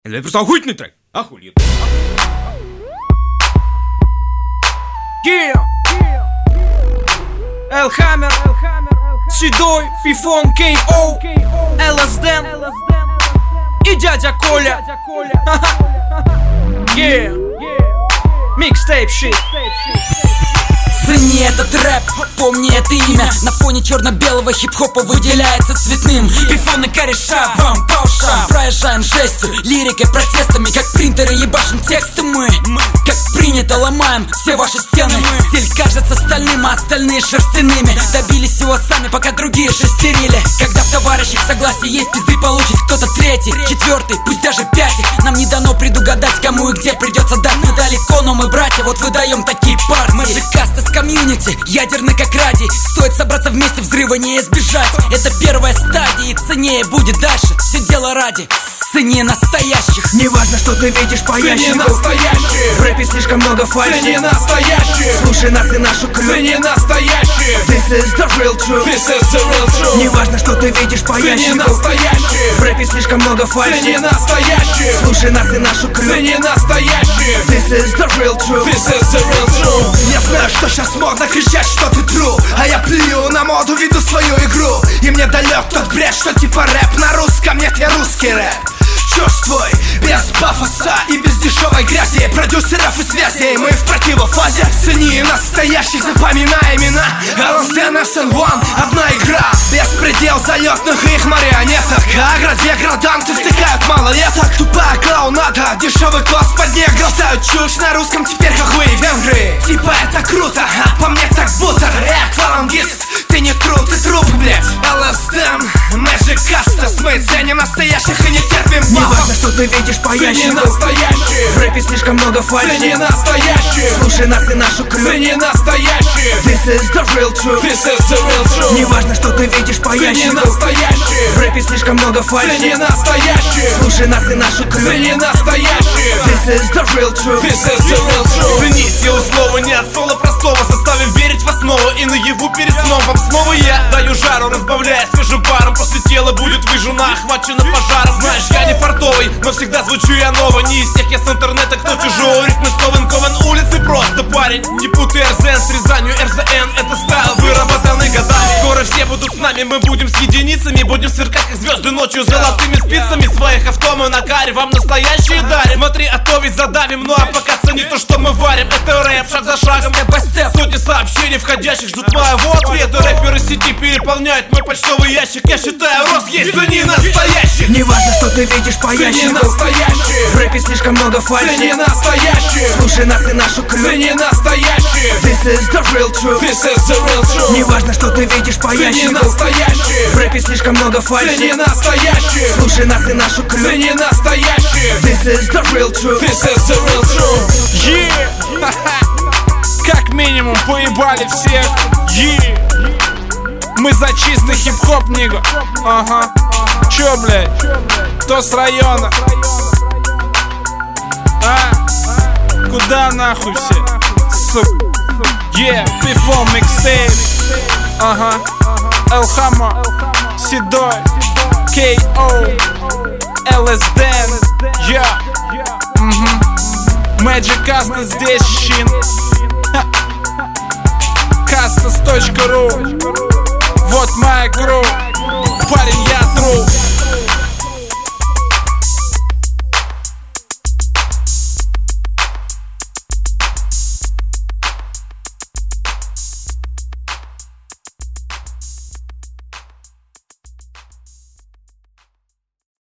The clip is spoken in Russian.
Это просто охуительный трек. Охуенно. Элхаммер, Седой, Пифон, K.O, LSD и дядя Коля. Микстейп shit. Цени этот рэп, помни это имя. На фоне черно-белого хип-хопа выделяется цветным. Пифон и кореша, вам по ушам. Проезжаем жестью, лирикой, протестами. Как принтеры ебашим тексты мы. Как принято ломаем все ваши стены. Стиль кажется стальным, а остальные шерстяными. Добились его сами, пока другие шестерили. Когда в товарищах согласие есть, пизды получит кто-то третий, четвертый, пусть даже пятый. Нам не дано предугадать, кому и где придется дать. Мы далеко, но мы братья, вот выдаем такие партии. Мы же каста с комьюнити, ядерный как радий. Стоит собраться вместе, взрыва не избежать. Это первая стадия, и ценнее будет дальше. Все дело ради, цени настоящих. Не важно, что ты видишь по ящику. Цени настоящих. В рэпе слишком много фальши. Цени настоящих. Слушай нас и нашу крю. Цени настоящих. This is the real truth. This is the real truth. Не важно, что ты видишь по Цени ящику. настоящих. В рэпе слишком много фальши. Цени настоящих. Слушай нас и нашу крю. Цени настоящих. This is the real truth. This is the real truth. Я знаю, что сейчас модно кричать, что ты true, а я плюю на моду, веду свою игру. И мне далек тот бред, что типа рэп на русском. Нет, я русский рэп. Чувствуй, без пафоса и без дешевой грязи, продюсеров и связей, мы в противофазе. Цени настоящих, запоминай имена. LSD, SN1, одна игра. Беспредел залетных и их марионеток. Агродеграданты втыкают малолеток. Тупая клоунада, дешевый класс под ней глотают чушь на русском теперь, как вы в Венгрии. Типа это круто, а по мне так будто. Аквалангист, ты не труп, ты труп, блять. LSD, Magic Custos, мы ценим настоящих и не терпим. Не важно, что ты видишь по Цени ящику. настоящих. В рэпе слишком много фальши. Цени настоящих. Слушай нас и нашу крю. Цени настоящих. This is the real truth. This is the real truth. Не важно, что ты видишь по Цени ящику. настоящих. В рэпе слишком много фальши. Цени настоящих. Слушай нас и нашу крю. Цени настоящих. This is the real truth. This is the real truth. Ценить силу слова, не от слова простого. Заставим верить в основу и наяву перед сном. Вам снова я даю жару, разбавляя свежим паром. После тела будет выжжено, охвачено пожаром. Знаешь, я не фартовый, но всегда звучу я ново. Не из тех я с интернета, кто чужой. Ритмы скован, кован улицы, просто парень. Не путай РЗН с Рязанью, РЗН это стайл, выработанный годами. Скоро все будут с нами, мы будем с единицами. Будем сверкать как звезды ночью золотыми спицами. Своих авто мы на каре, вам настоящие дарим. Смотри, а то ведь задавим, ну а пока цени то, что мы варим. Это рэп, шаг за шагом, сотни сообщений входящих, ждут моего ответа. Рэперы сети переполняют мой почтовый ящик. Я считаю, рост есть, цени настоящих. Не важно, что ты видишь по Цени ящику. настоящих. В рэпе слишком много фальши. Цени настоящих. Слушай нас и нашу крю. Цени настоящих. This is the real truth. This is the real truth. Не важно, что ты видишь по Цени ящику. настоящих. В рэпе слишком много фальши. Цени настоящих. Слушай нас и нашу крю. Цени настоящих. This is the real truth. This is the real truth. Yeah. Как минимум поебали всех. Yeah. Мы за чистый хип-хоп, нига. Ага. Чё, блядь? Кто с района? А? Куда нахуй все? Сука. Yeah, Пифон, микстейп. Ага. Элхаммер, Седой, K.O, LSD. Yeah. Magic Custos здесь, щин. Custos.ru. Вот моя кру. Парень, я тру.